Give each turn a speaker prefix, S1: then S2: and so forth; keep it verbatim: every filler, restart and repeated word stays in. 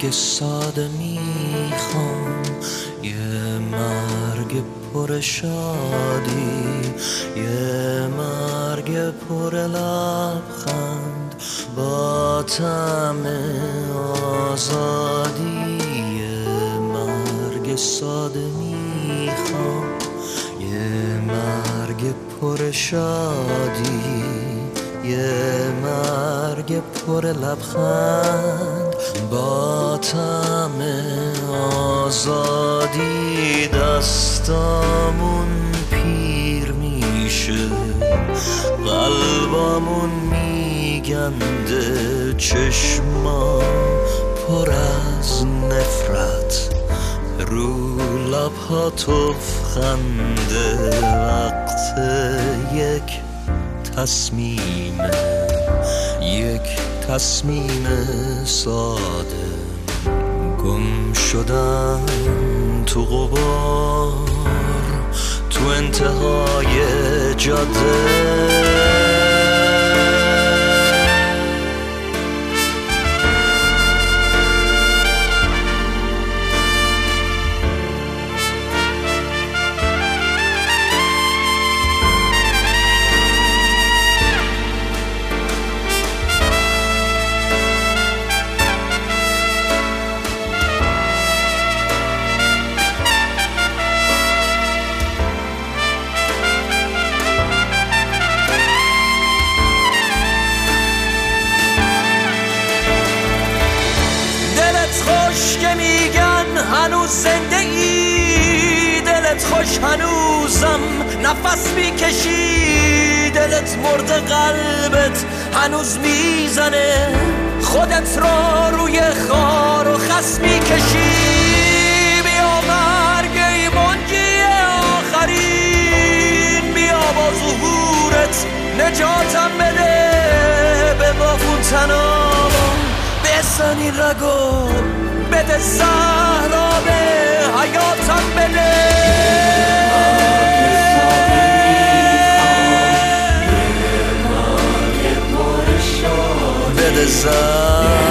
S1: مرگ ساده میخوام، یه مرگ پر شادی، یه مرگ پر لبخند با طعم آزادی. یه مرگ ساده میخوام، یه مرگ پر شادی، یه مرگ پر لبخند با طعم آزادی. دستامون پیر میشه، قلبامون میگنده، چشما پر از نفرت، رو لبها تفخنده. وقت یک تصمیم، یک تصمیم ساده، گم شدن تو غبار، تو انتهای جاده. که میگن هنوز زنده ای، دلت خوش هنوزم نفس میکشی، دلت مرده قلبت هنوز میزنه، خودت را روی خار و خس میکشی. بیا مرگ ای منجی آخرین، بیا با ظهورت نجاتم بده، به بافون تنام بسن این رگو، بده زهرا به حیاتم بده. بده زهرا